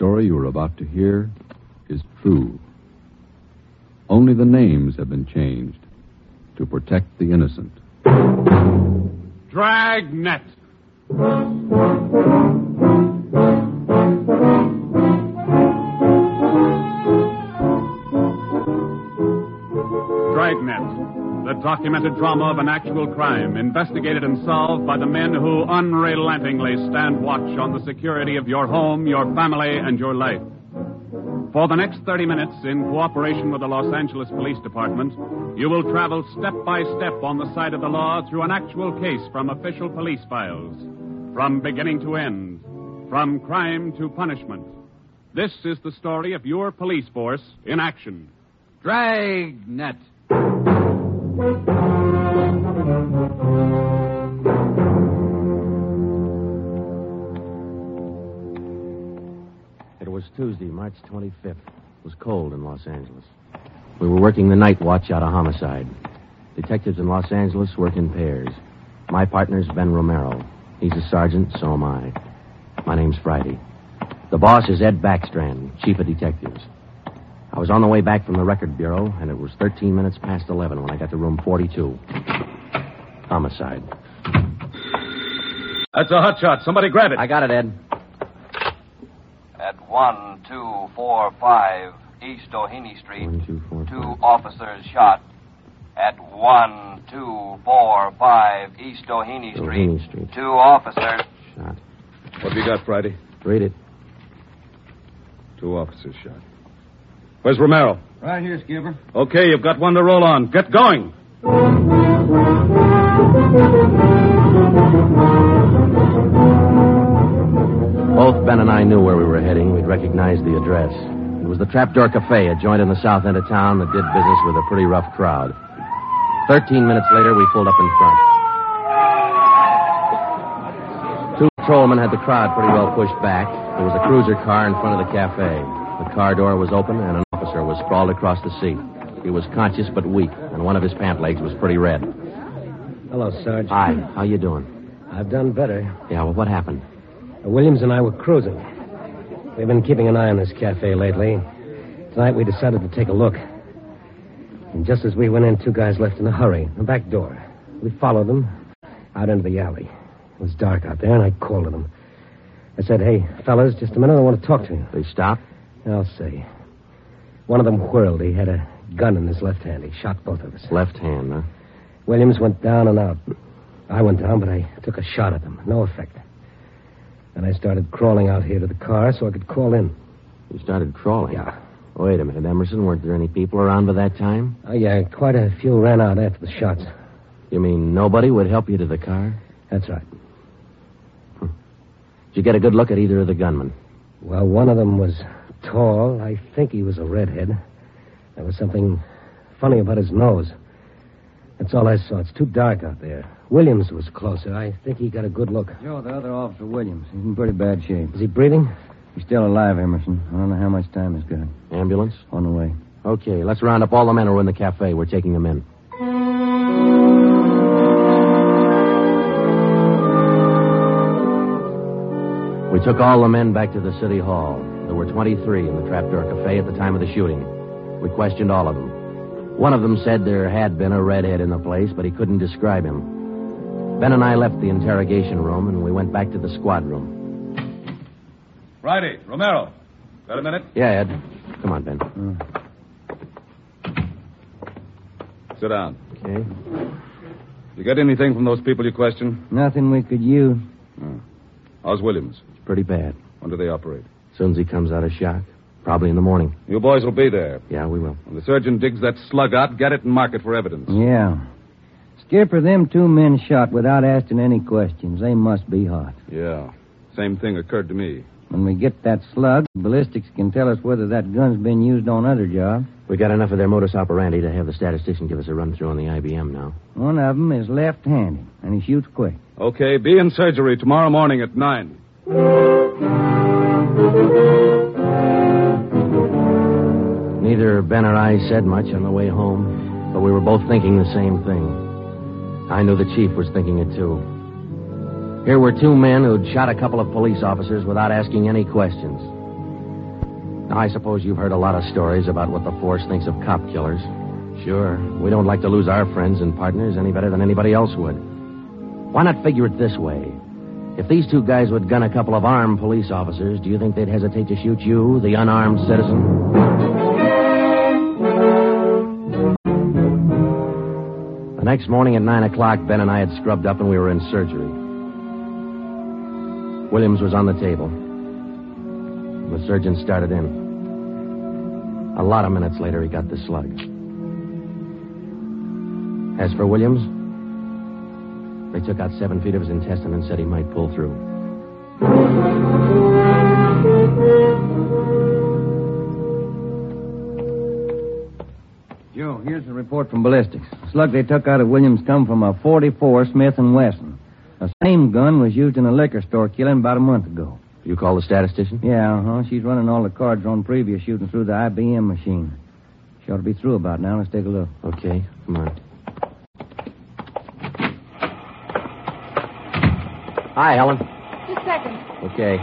story you are about to hear is true. Only the names have been changed to protect the innocent. Dragnet. Dragnet, the documented drama of an actual crime, investigated and solved by the men who unrelentingly stand watch on the security of your home, your family, and your life. For the next 30 minutes, in cooperation with the Los Angeles Police Department, you will travel step by step on the side of the law through an actual case from official police files, from beginning to end, from crime to punishment. This is the story of your police force in action. Dragnet. It was Tuesday, March 25th. It was cold in Los Angeles. We were working the night watch out of homicide. Detectives in Los Angeles work in pairs. My partner's Ben Romero. He's a sergeant, so am I. My name's Friday. The boss is Ed Backstrand, chief of detectives. I was on the way back from the record bureau, and it was 13 minutes past 11 when I got to room 42. Homicide. That's a hot shot. Somebody grab it. I got it, Ed. At 1245 East Doheny Street, 1, 2, 4, 2 5. officers shot. At 1245 East Doheny Doheny Street, Street. 2 officers. Shot. What have you got, Friday? Read it. 2 officers shot. Where's Romero? Right here, Skipper. Okay, you've got one to roll on. Get going. Both Ben and I knew where we were heading. We'd recognized the address. It was the Trapdoor Cafe, a joint in the south end of town that did business with a pretty rough crowd. 13 minutes later, we pulled up in front. 2 patrolmen had the crowd pretty well pushed back. There was a cruiser car in front of the cafe. The car door was open, and an officer was sprawled across the seat. He was conscious but weak, and one of his pant legs was pretty red. Hello, Sarge. Hi, how you doing? I've done better. Yeah, well, what happened? Williams and I were cruising. We've been keeping an eye on this cafe lately. Tonight we decided to take a look. And just as we went in, 2 guys left in a hurry. The back door. We followed them out into the alley. It was dark out there, and I called to them. I said, "Hey, fellas, just a minute. I want to talk to you." They stopped? I'll say. One of them whirled. He had a gun in his left hand. He shot both of us. Left hand, huh? Williams went down and out. I went down, but I took a shot at them. No effect. And I started crawling out here to the car so I could call in. You started crawling? Yeah. Wait a minute, Emerson. Weren't there any people around by that time? Oh, yeah, quite a few ran out after the shots. You mean nobody would help you to the car? That's right. Did you get a good look at either of the gunmen? Well, one of them was tall. I think he was a redhead. There was something funny about his nose. That's all I saw. It's too dark out there. Williams was closer. I think he got a good look. Joe, the other officer, Williams. He's in pretty bad shape. Is he breathing? He's still alive, Emerson. I don't know how much time he's got. Ambulance? On the way. Okay, let's round up all the men who are in the cafe. We're taking them in. We took all the men back to the city hall. There were 23 in the Trapdoor Cafe at the time of the shooting. We questioned all of them. One of them said there had been a redhead in the place, but he couldn't describe him. Ben and I left the interrogation room, and we went back to the squad room. Friday, Romero. Got a minute? Yeah, Ed. Come on, Ben. Sit down. Okay. You get anything from those people you questioned? Nothing we could use. How's Williams? Pretty bad. When do they operate? As soon as he comes out of shock. Probably in the morning. You boys will be there. Yeah, we will. When the surgeon digs that slug out, get it and mark it for evidence. Yeah. Skipper, them 2 men shot without asking any questions. They must be hot. Yeah. Same thing occurred to me. When we get that slug, ballistics can tell us whether that gun's been used on other jobs. We got enough of their modus operandi to have the statistician give us a run-through on the IBM now. One of them is left-handed, and he shoots quick. Okay, be in surgery tomorrow morning at 9. Neither Ben or I said much on the way home, but we were both thinking the same thing. I knew the chief was thinking it, too. Here were 2 men who'd shot a couple of police officers without asking any questions. Now, I suppose you've heard a lot of stories about what the force thinks of cop killers. Sure, we don't like to lose our friends and partners any better than anybody else would. Why not figure it this way? If these two guys would gun a couple of armed police officers, do you think they'd hesitate to shoot you, the unarmed citizen? The next morning at 9 o'clock, Ben and I had scrubbed up and we were in surgery. Williams was on the table. The surgeon started in. A lot of minutes later, he got the slug. As for Williams, they took out 7 feet of his intestine and said he might pull through. Joe, here's the report from ballistics. The slug they took out of Williams come from a .44 Smith & Wesson. The same gun was used in a liquor store killing about a month ago. You call the statistician? Yeah, She's running all the cards on previous shooting through the IBM machine. She ought to be through about now. Let's take a look. Okay, come on. Hi, Helen. Just a second. Okay.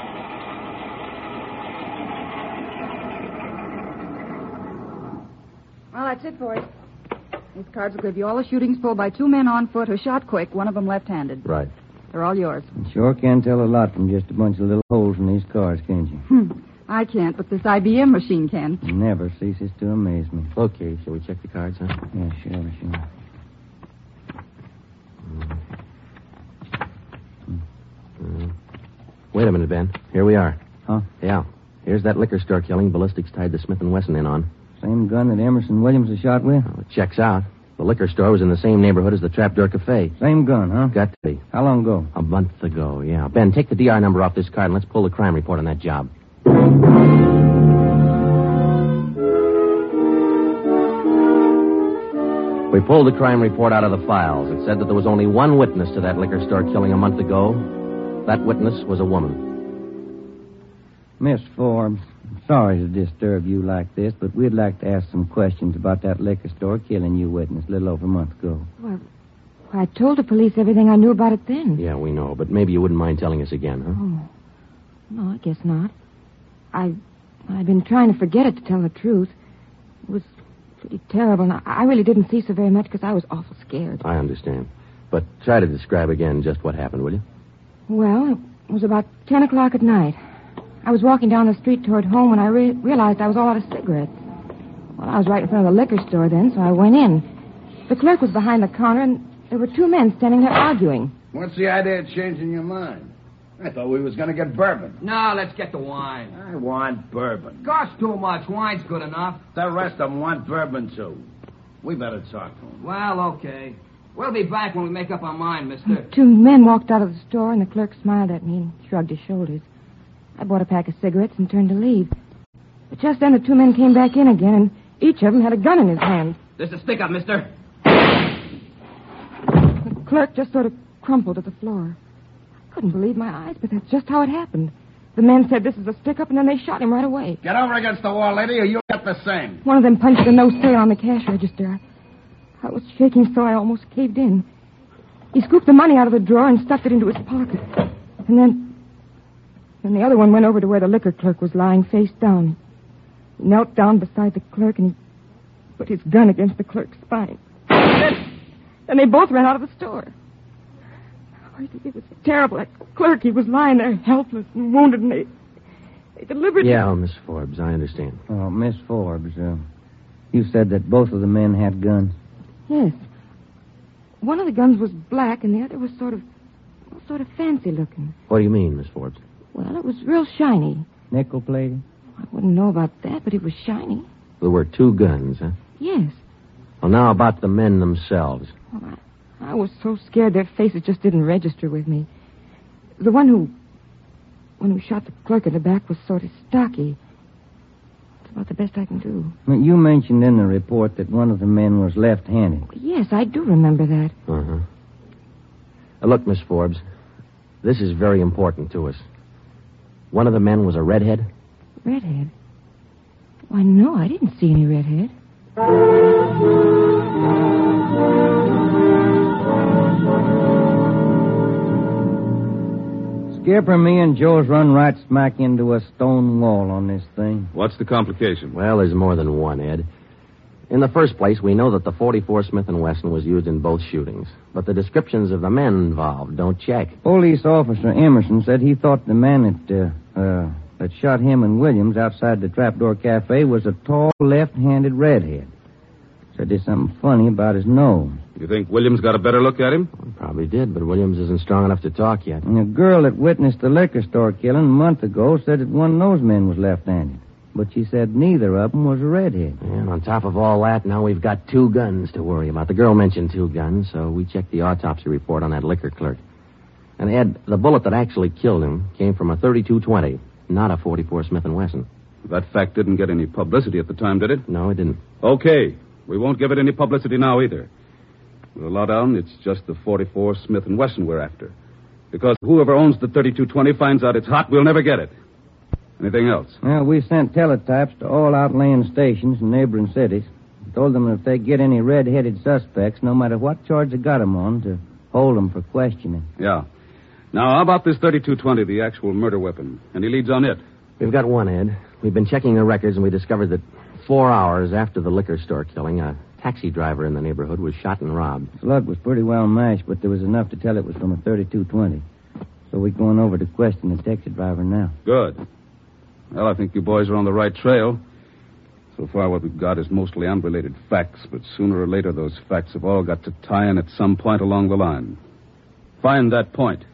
Well, that's it for you. These cards will give you all the shootings pulled by 2 men on foot who shot quick, one of them left-handed. Right. They're all yours. You sure can tell a lot from just a bunch of little holes in these cards, can't you? I can't, but this IBM machine can. It never ceases to amaze me. Okay, shall we check the cards, huh? Yeah, sure. Wait a minute, Ben. Here we are. Huh? Yeah. Here's that liquor store killing ballistics tied the Smith & Wesson in on. Same gun that Emerson Williams was shot with? Well, it checks out. The liquor store was in the same neighborhood as the Trapdoor Cafe. Same gun, huh? Got to be. How long ago? A month ago, yeah. Ben, take the DR number off this card and let's pull the crime report on that job. We pulled the crime report out of the files. It said that there was only one witness to that liquor store killing a month ago. That witness was a woman. Miss Forbes, I'm sorry to disturb you like this, but we'd like to ask some questions about that liquor store killing you witnessed a little over a month ago. Well, I told the police everything I knew about it then. Yeah, we know, but maybe you wouldn't mind telling us again, huh? Oh. No, I guess not. I've been trying to forget it, to tell the truth. It was pretty terrible, and I really didn't see so very much because I was awful scared. I understand. But try to describe again just what happened, will you? Well, it was about 10 o'clock at night. I was walking down the street toward home when I realized I was all out of cigarettes. Well, I was right in front of the liquor store then, so I went in. The clerk was behind the counter, and there were 2 men standing there arguing. What's the idea of changing your mind? I thought we was going to get bourbon. No, let's get the wine. I want bourbon. Costs too much. Wine's good enough. The rest of them want bourbon, too. We better talk to them. Well, okay. We'll be back when we make up our mind, mister. 2 men walked out of the store, and the clerk smiled at me and shrugged his shoulders. I bought a pack of cigarettes and turned to leave. But just then the 2 men came back in again, and each of them had a gun in his hand. This is a stick-up, mister. The clerk just sort of crumpled to the floor. I couldn't believe my eyes, but that's just how it happened. The men said this is a stick-up, and then they shot him right away. Get over against the wall, lady, or you'll get the same. One of them punched a no sale on the cash register. I was shaking so I almost caved in. He scooped the money out of the drawer and stuffed it into his pocket. And then the other one went over to where the liquor clerk was lying face down. He knelt down beside the clerk and he put his gun against the clerk's spine. Then they both ran out of the store. Oh, it was terrible. That clerk, he was lying there helpless and wounded, and they deliberately... Yeah, Miss Forbes, I understand. Oh, Miss Forbes, you said that both of the men had guns. Yes. One of the guns was black, and the other was sort of fancy looking. What do you mean, Miss Forbes? Well, it was real shiny. Nickel-plated? I wouldn't know about that, but it was shiny. There were 2 guns, huh? Yes. Well, now about the men themselves. Well, I was so scared their faces just didn't register with me. The one who shot the clerk in the back was sort of stocky. That's about the best I can do. You mentioned in the report that one of the men was left-handed. Yes, I do remember that. Uh-huh. Look, Miss Forbes, this is very important to us. One of the men was a redhead? Redhead? Why, no, I didn't see any redhead. Skipper, me and Joe's run right smack into a stone wall on this thing. What's the complication? Well, there's more than one, Ed. In the first place, we know that the .44 Smith & Wesson was used in both shootings. But the descriptions of the men involved don't check. Police officer Emerson said he thought the man that shot him and Williams outside the Trapdoor Cafe was a tall, left-handed redhead. Said there's something funny about his nose. You think Williams got a better look at him? Well, probably did, but Williams isn't strong enough to talk yet. And a girl that witnessed the liquor store killing a month ago said that one of those men was left-handed. But she said neither of them was a redhead. And on top of all that, now we've got 2 guns to worry about. The girl mentioned 2 guns, so we checked the autopsy report on that liquor clerk. And, Ed, the bullet that actually killed him came from a .32-20, not a .44 Smith & Wesson. That fact didn't get any publicity at the time, did it? No, it didn't. Okay. We won't give it any publicity now either. With a lowdown, it's just the .44 Smith & Wesson we're after. Because whoever owns the .32-20 finds out it's hot, we'll never get it. Anything else? Well, we sent teletypes to all outlying stations in neighboring cities. Told them that if they get any red-headed suspects, no matter what charge they got them on, to hold them for questioning. Yeah. Now, how about this .32-20, the actual murder weapon? Any leads on it? We've got one, Ed. We've been checking the records, and we discovered that 4 hours after the liquor store killing, a taxi driver in the neighborhood was shot and robbed. Slug was pretty well mashed, but there was enough to tell it was from a .32-20. So we're going over to question the taxi driver now. Good. Well, I think you boys are on the right trail. So far, what we've got is mostly unrelated facts, but sooner or later, those facts have all got to tie in at some point along the line. Find that point.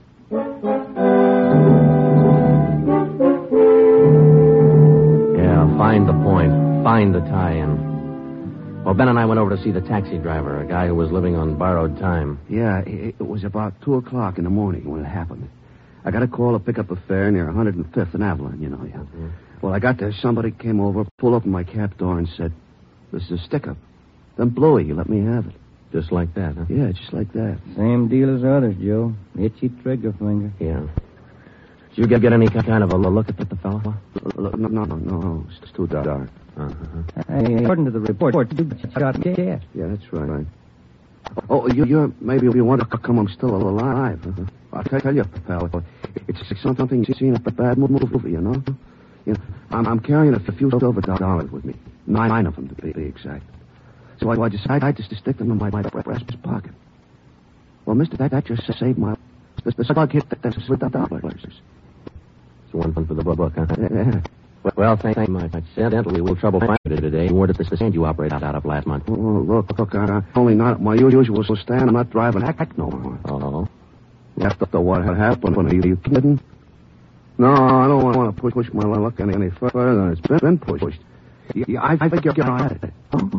Yeah, find the point. Find the tie-in. Well, Ben and I went over to see the taxi driver, a guy who was living on borrowed time. Yeah, it was about 2 o'clock in the morning when it happened. I got a call to pick up a fare near 105th and Avalon, you know. Yeah. Mm-hmm. Well, I got there. Somebody came over, pulled open my cab door and said, "This is a stick-up. Then blow it. You let me have it." Just like that, huh? Yeah, just like that. Same deal as others, Joe. Itchy trigger finger. Yeah. Did you get any kind of a look at the fellow? No. It's too dark. Hey, according to the report, you shot in the chest. Yeah, that's right. Oh, maybe you want to come. I'm still alive. Huh? I'll tell you, pal. It's something you've seen a bad movie, you know? I'm carrying a few silver dollars with me. 9 of them, to be exact. So I decided to stick them in my breast pocket. Well, mister, that just saved my... The slug hit that $6. It's one for the book, huh? Yeah. Well, thank you much. Incidentally, we'll trouble finding it today. Word at the stand you operated out of last month. Oh, look, I'm only not at my usual stand. I'm not driving heck no more. Oh? After what happened, are you kidding? No, I don't want to push my luck any further than it's been pushed. Yeah, I figure you're at it.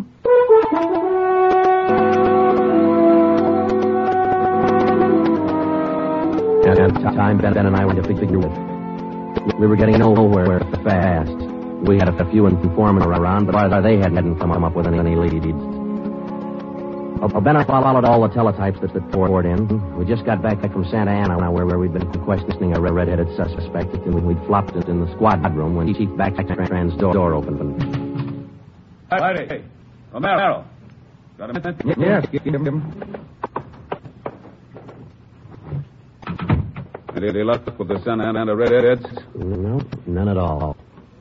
And time Ben and I were to figure it. We were getting nowhere fast. We had a few informants around, but they hadn't come up with any leads. Ben and I followed all the teletypes that poured in. We just got back from Santa Ana, where we'd been questioning a red-headed suspect, and we'd flopped it in the squad room when Chief Backstrand's door opened. Hey, Romero. Got a minute? Yes. Any luck with the Santa Ana redheads? No, none at all.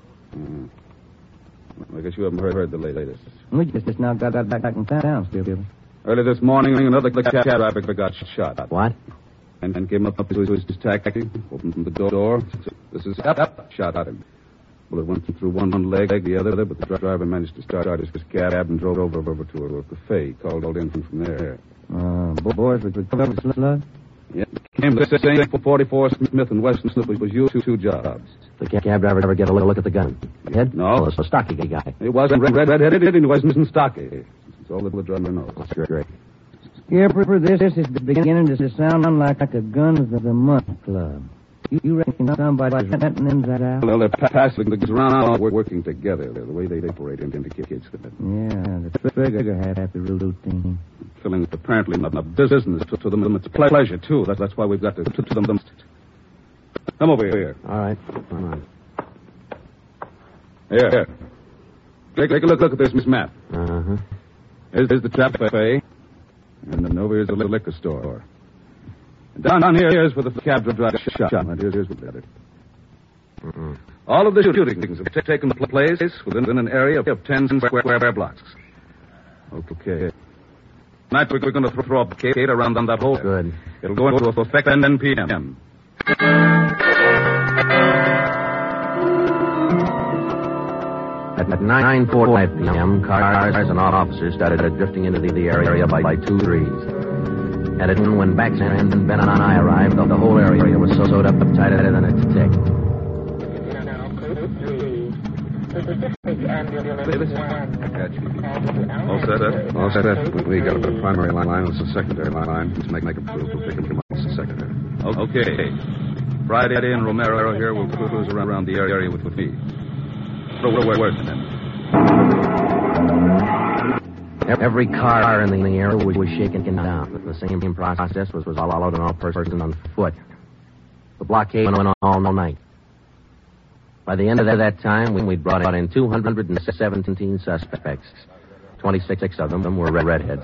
I guess you haven't heard the latest. We just now got back in town, Skipper. Early this morning, another cab driver got shot. What? And came up to his taxi, opened the door. This is shot at him. Bullet went through one leg, the other, but the driver managed to start his cab and drove over to a cafe. Called in from there. Boys, we recovered the slug? Yeah, came the same .44 Smith & Wesson was used 2 jobs. The cab driver ever get a look at the gun? Head? No. It's a stocky guy. He wasn't red-headed, and he wasn't stocky. That's all the driver knows. That's great. Skipper, this is beginning to sound like a Guns of the Month club. You reckon somebody's renting that out? Well, they're passing the guns around, working together. The way they operate into kids. Yeah, the trigger had happy routine. Filling apparently not a business to them. It's pleasure, too. That's why we've got to them. Come over here. All right. Come on. Here. Take a look at this map. Uh-huh. Here's the cafe. And then over here's the liquor store. Down here is where the cab driver got shot. Here's what did it. All of the shootings have taken place within an area of 10 square blocks. Okay. Tonight we're going to throw up a gate around that hole. Good. It'll go into effect at 10 p.m. At 9:45 p.m., cars and officers started drifting into the area by 2 threes. At it, when Baxter and Ben and I arrived, the whole area was sewed up tighter than a tick. All set? All set. We got a primary line. It's a secondary line. Let's make a proof. We'll pick him up as a secondary. Okay. Friday and Romero here will cruise around the area with me. So where's the men? Every car in the area was shaken down. The same process was all out on all person on foot. The blockade went on all night. By the end of that time, we'd brought in 217 suspects. 26 of them were redheads.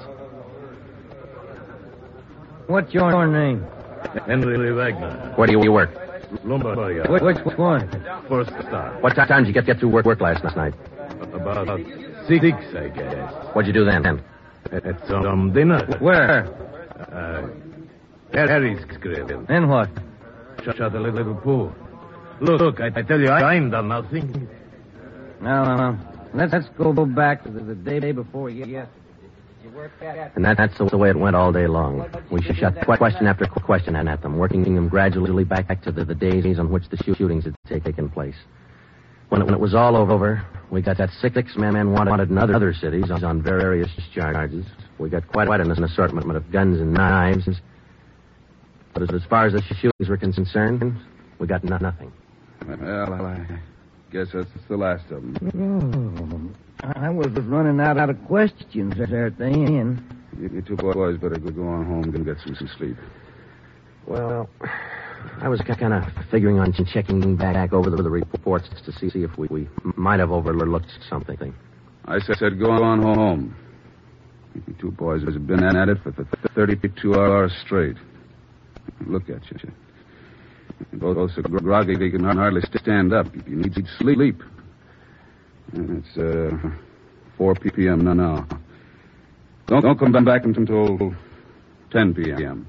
What's your name? Henry Wagner. Where do you work? Lombardia. Which one? First star. What time did you get through work last night? About 6, I guess. What'd you do then? At some dinner. Where? Harry's grill. And what? Shot a little pool. Look, I tell you, I ain't done nothing. No. Let's go back to the day before yesterday. And that's the way it went all day long. We shot question after question at them, working them gradually back to the days on which the shootings had taken place. When it was all over, we got that 6 men wanted in other cities on various charges. We got quite an assortment of guns and knives. But as far as the shootings were concerned, we got nothing. Well, I guess that's the last of them. I was running out of questions there at the end. You two boys better go on home and get some sleep. Well, I was kind of figuring on checking back over the reports to see if we might have overlooked something. I said go on home. You two boys have been at it for 32 hours straight. Look at you. You're both so groggy you can hardly stand up. You need sleep. And it's 4 p.m. now. Don't come back until 10 p.m.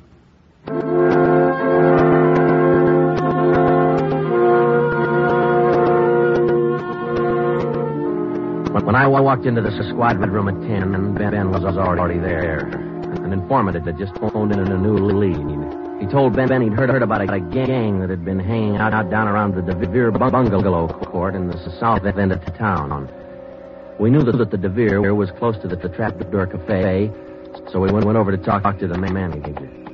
When I walked into the squad bedroom at 10, and Ben was already there. An informant had just phoned in a new lead. He told Ben he'd heard about a gang that had been hanging out down around the DeVere bungalow court in the south end of town. We knew that the DeVere was close to the Trapdoor Cafe, so we went over to talk to the manager.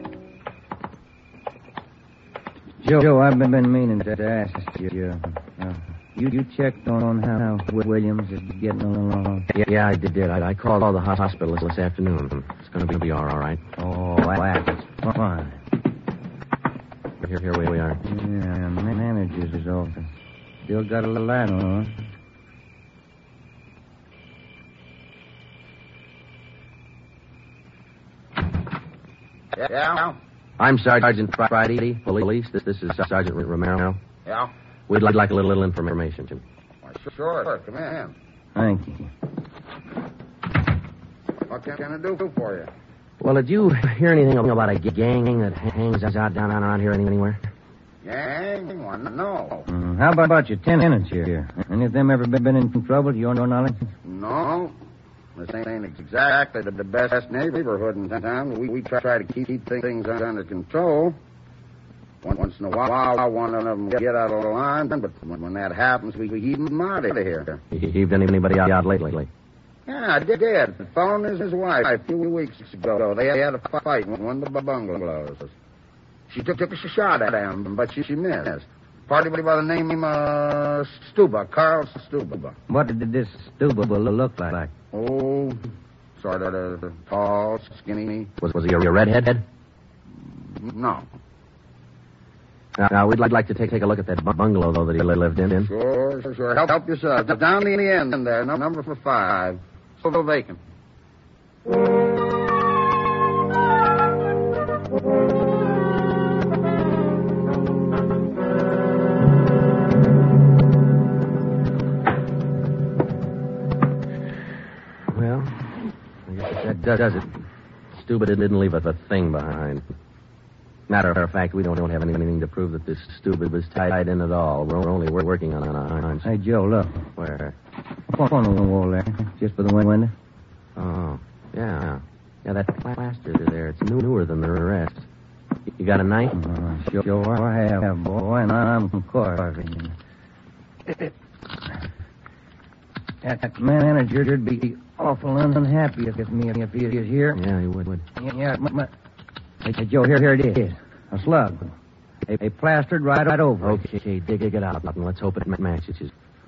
Joe, I've been meaning to ask you. You checked on how Williams is getting along? Yeah, I did. I called all the hospitals this afternoon. It's going to be all right. Oh, that's fine. Here we are. Yeah, manager's office. Still got a little light on. Yeah? I'm Sergeant Friday, police. This is Sergeant Romero. Yeah? We'd like a little information, Jim. Why, sure. Come in. Thank you. What can I do for you? Well, did you hear anything about a gang that hangs out down around here anywhere? Gang? Well, no. How about your tenants here? Any of them ever been in trouble, to your knowledge? No. This ain't exactly the best neighborhood in town. We try to keep things under control. Once in a while, one of them get out of line, but when that happens, we heave them out of here. Heaved anybody out lately? Yeah, I did. The phone is his wife a few weeks ago. They had a fight in one of the bungalows. She took a shot at him, but she missed. Party by the name of Stuba, Carl Stuba. What did this Stuba look like? Oh, sort of tall, skinny. Was he a redhead? No. Now, we'd like to take a look at that bungalow, though, that he lived in. Sure. Help yourself. Down the end there, number 5. Still vacant. does it. Stuba didn't leave a thing behind. Matter of fact, we don't have anything to prove that this Stuba was tied in at all. We're only working on a hunch. Hey, Joe, look. Where? Up on the wall there, just for the window. Oh, yeah. Yeah, that plaster there, it's newer than the rest. You got a knife? Sure I have, boy, and I'm carving. That manager'd be awful unhappy if he is here. Yeah, he would. Yeah, hey, Joe, here it is. A slug. A plastered right over. Okay, dig it out, and let's hope it matches.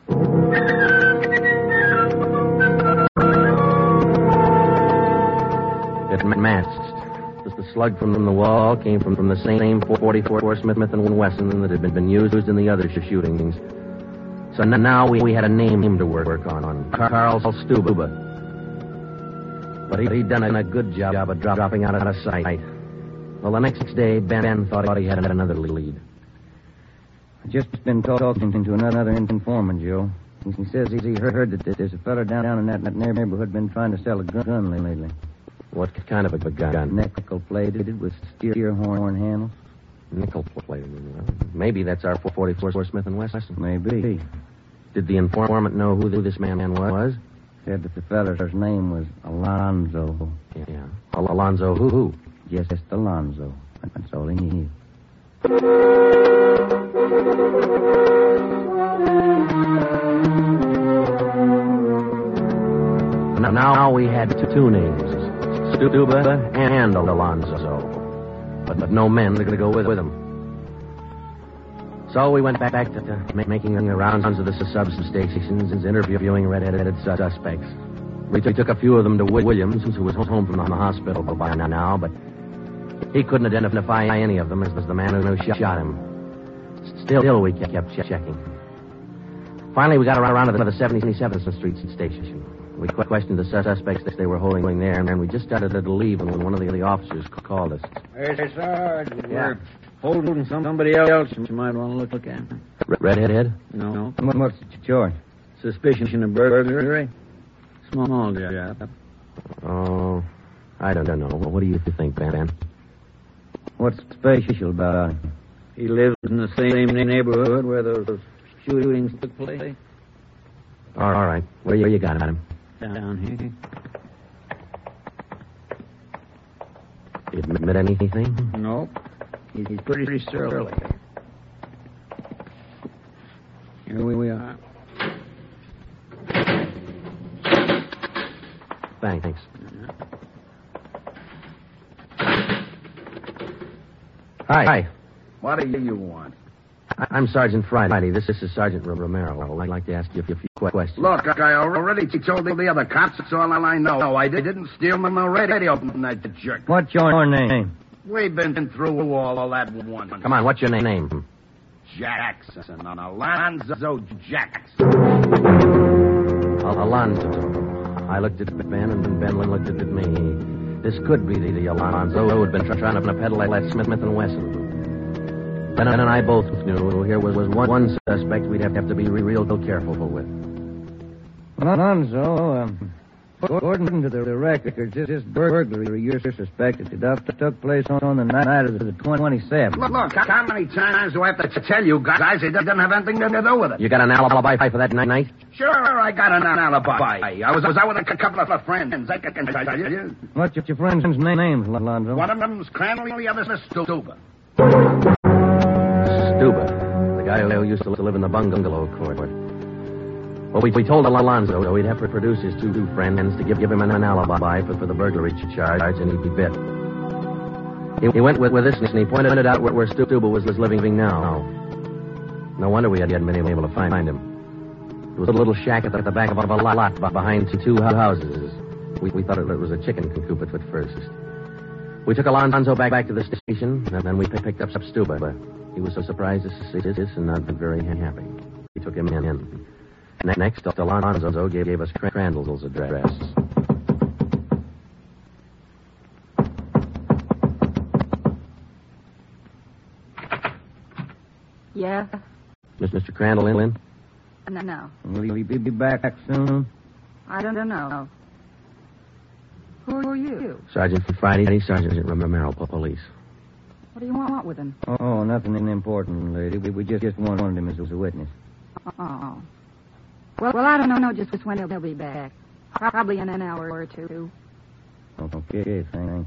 It matched. The slug from the wall came from the same 44 Smith & Wesson that had been used in the other shootings. So now we had a name to work on Carl Stuba. But he'd done a good job of dropping out of sight. Well, the next day, Ben thought he had another lead. I've just been talking to another informant, Joe. He says he heard that there's a fella down in that neighborhood been trying to sell a gun lately. What kind of a gun? Nickel-plated with steer horn handles. Nickel-plated? Maybe that's our 44 Smith & Wesson. Maybe. Did the informant know who this man was? Said that the feller's name was Alonzo. Yeah. Alonzo who? Just Alonzo. That's all he needed. Now we had two names, Stuba and Alonzo. But no men to go with him. So we went back to making the rounds of the substations and interviewing red-headed suspects. We took a few of them to Williams, who was home from the hospital by now, but he couldn't identify any of them as the man who shot him. Still, we kept checking. Finally, we got around to the 77th Street station. We questioned the suspects that they were holding there, and we just started to leave when one of the officers called us. Hey, Sarge. Yeah. We're holding somebody else you might want to look at. Redhead? No. What's the charge? Suspicion of burglary. Small job. Oh, I don't know. What do you think, Ben? What's special about him? He lives in the same neighborhood where those shootings took place. All right. Where you got him? Down here. Did he admit anything? No. He's pretty surly. Here we are. Thanks. Hi. What do you want? I'm Sergeant Friday. This is Sergeant Romero. I'd like to ask you a few questions. Look, I already told the other cops. That's all I know. I didn't steal my radio from that jerk. What's your name? We've been through all that once. Come on, what's your name? Jackson. Alonzo Jackson. Alonzo. I looked at Ben, and Ben looked at me. This could be the Alonzo who had been trying to peddle that Smith & Wesson. Ben and I both knew here was one suspect we'd have to be real careful with. Alonzo, according to the records, this burglary you're suspected took place on the night of the 27th. Look, how many times do I have to tell you guys it doesn't have anything to do with it? You got an alibi for that night? Sure, I got an alibi. I was out with a couple of friends. I can tell you. What's your friend's name, Alonzo? One of them's Crandall, the other's Stuba. Stuba, the guy who used to live in the bungalow court. Well, we told Alonzo we'd have to produce his two friends to give him an alibi for the burglary charge, and he'd be bit. He went with us, and he pointed out where Stuba was living now. No wonder we hadn't been able to find him. It was a little shack at the back of a lot behind two houses. We thought it was a chicken coop at first. We took Alonzo back to the station, and then we picked up Stuba. He was so surprised to see this and not very happy. We took him in. Next, Alonzo gave us Crandall's address. Yeah? Mr. Crandall in? No. Will he be back soon? I don't know. Who are you? Sergeant Friday, Sergeant Romero, Police. What do you want with him? Oh, nothing important, lady. We just wanted him as a witness. Oh. Well, I don't know just when he'll be back. Probably in an hour or two. Okay, thanks.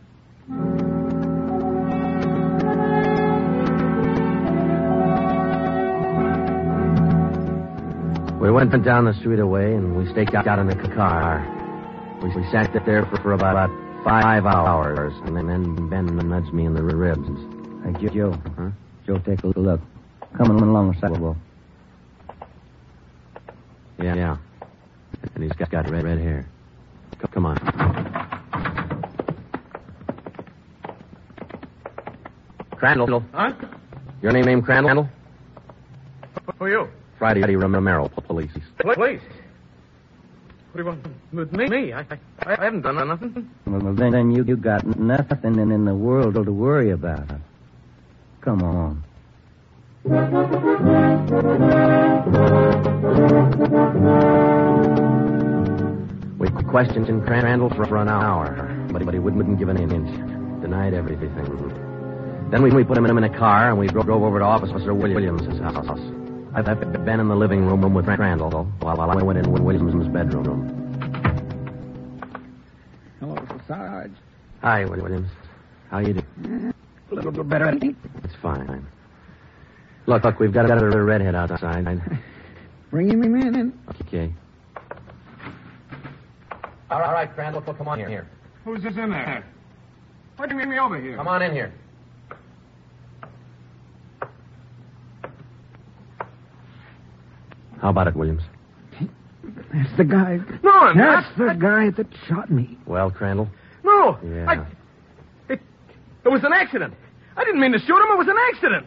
We went down the street away, and we staked out in the car. We sat there for about 5 hours, and then Ben nudged me in the ribs. Hey, Joe. Huh? Joe, take a look. Coming along the sidewalk. Yeah. And he's got red hair. Come on. Crandall. Huh? Your name Crandall? Who are you? Friday Romero, Police. Police? What do you want with me? I haven't done nothing. Well, then you got nothing in the world to worry about. Come on. We questioned Crandall for an hour, but he wouldn't give an inch. Denied everything. Then we put him in a car, and we drove over to Officer Williams' house. I've been in the living room with Crandall while I went in Williams' bedroom. Hello, Sarge. Hi, Williams. How you doing? A little bit better, I think. It's fine. Look, we've got a redhead outside. Bring him in. Okay. All right, Crandall, come on here. Who's this in there? Why'd you bring me over here? Come on in here. How about it, Williams? That's the guy. No, I'm not. That's the guy that shot me. Well, Crandall? No. Yeah. It was an accident. I didn't mean to shoot him. It was an accident.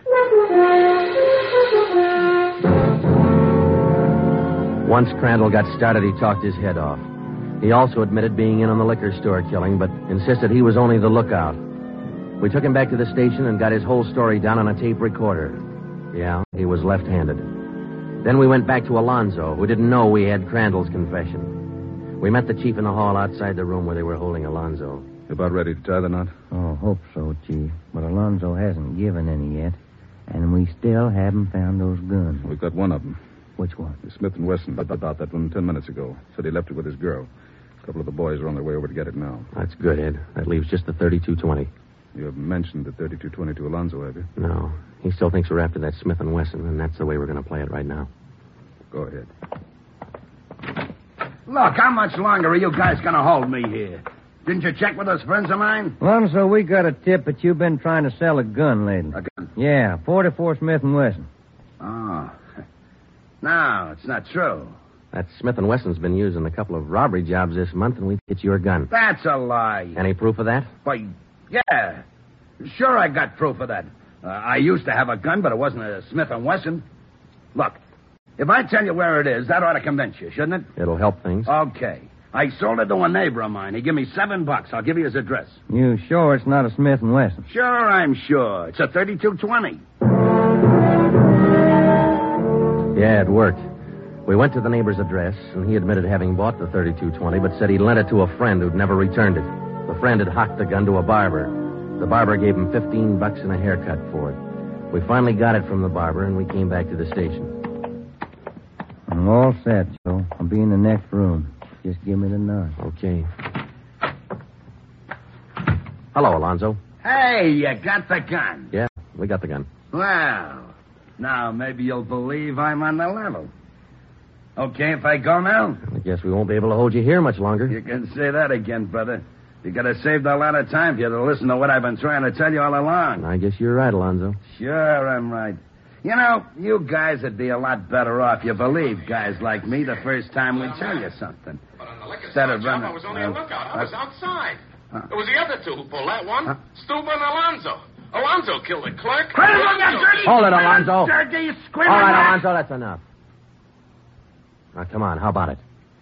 Once Crandall got started, he talked his head off. He also admitted being in on the liquor store killing, but insisted he was only the lookout. We took him back to the station and got his whole story down on a tape recorder. Yeah, he was left-handed. Then we went back to Alonzo, who didn't know we had Crandall's confession. We met the chief in the hall outside the room where they were holding Alonzo. You about ready to tie the knot? Oh, hope so, Chief. But Alonzo hasn't given any yet, and we still haven't found those guns. We've got one of them. Which one? Smith & Wesson about that one 10 minutes ago. Said he left it with his girl. A couple of the boys are on their way over to get it now. That's good, Ed. That leaves just the .32-20. You haven't mentioned the .32-20 to Alonzo, have you? No. He still thinks we're after that Smith & Wesson, and that's the way we're going to play it right now. Go ahead. Look, how much longer are you guys going to hold me here? Didn't you check with those friends of mine? Alonzo, we got a tip that you've been trying to sell a gun lately. A gun? Yeah, 44 Smith & Wesson. Oh. No, it's not true. That Smith & Wesson's been used in a couple of robbery jobs this month, and it's your gun. That's a lie. Any proof of that? Why, yeah. Sure, I got proof of that. I used to have a gun, but it wasn't a Smith & Wesson. Look, if I tell you where it is, that ought to convince you, shouldn't it? It'll help things. Okay. I sold it to a neighbor of mine. He gave me $7. I'll give you his address. You sure it's not a Smith & Wesson? Sure, I'm sure. It's a .32-20. Yeah, it worked. We went to the neighbor's address, and he admitted having bought the .32-20, but said he lent it to a friend who'd never returned it. The friend had hocked the gun to a barber. The barber gave him $15 and a haircut for it. We finally got it from the barber, and we came back to the station. I'm all set, Joe. I'll be in the next room. Just give me the nod. Okay. Hello, Alonzo. Hey, you got the gun. Yeah, we got the gun. Well, now maybe you'll believe I'm on the level. Okay if I go now? I guess we won't be able to hold you here much longer. You can say that again, brother. You could have saved a lot of time if you'd have listened to what I've been trying to tell you all along. I guess you're right, Alonzo. Sure, I'm right. You know, you guys would be a lot better off you believe guys like me the first time we tell you something. But on the liquor store job, I was only a lookout. I was outside. It was the other two who pulled that one. Stuba and Alonzo. Alonzo killed the clerk. Hold it, Alonzo. All All right, Alonzo, that's enough. Now, come on, how about it?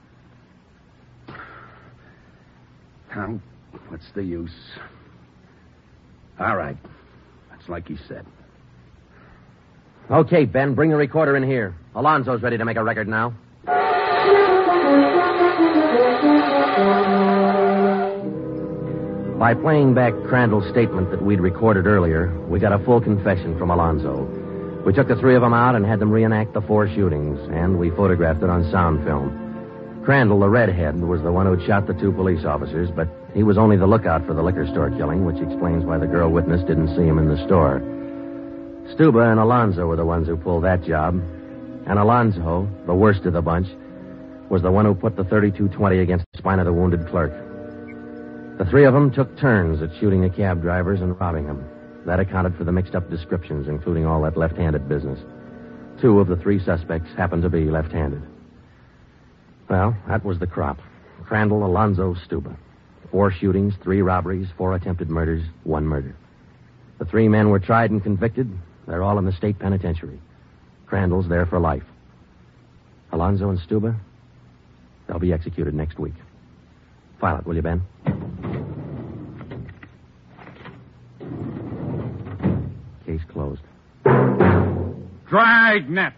What's the use? All right. That's like you said. Okay, Ben, bring the recorder in here. Alonzo's ready to make a record now. By playing back Crandall's statement that we'd recorded earlier, we got a full confession from Alonzo. We took the three of them out and had them reenact the 4 shootings, and we photographed it on sound film. Crandall, the redhead, was the one who'd shot the 2 police officers, but he was only the lookout for the liquor store killing, which explains why the girl witness didn't see him in the store. Stuba and Alonzo were the ones who pulled that job, and Alonzo, the worst of the bunch, was the one who put the .32-20 against the spine of the wounded clerk. The 3 of them took turns at shooting the cab drivers and robbing them. That accounted for the mixed-up descriptions, including all that left-handed business. 2 of the 3 suspects happened to be left-handed. Well, that was the crop. Crandall, Alonzo, Stuba. 4 shootings, 3 robberies, 4 attempted murders, 1 murder. The 3 men were tried and convicted. They're all in the state penitentiary. Crandall's there for life. Alonzo and Stuba, they'll be executed next week. File it, will you, Ben? Case closed. Dragnet.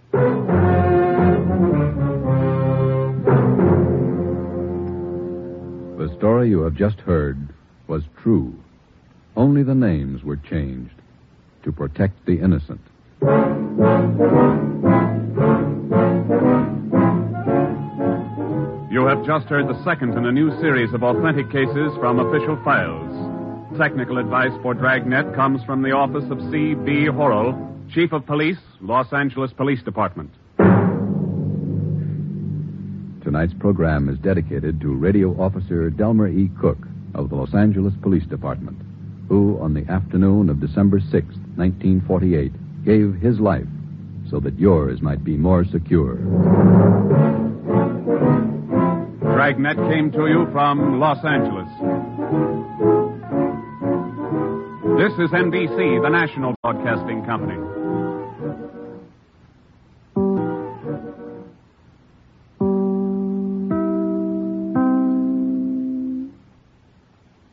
The story you have just heard was true. Only the names were changed to protect the innocent. You have just heard the second in a new series of authentic cases from official files. Technical advice for Dragnet comes from the office of C.B. Horrell, Chief of Police, Los Angeles Police Department. Tonight's program is dedicated to Radio Officer Delmer E. Cook of the Los Angeles Police Department, who, on the afternoon of December 6, 1948, gave his life so that yours might be more secure. Dragnet came to you from Los Angeles. This is NBC, the national broadcasting company.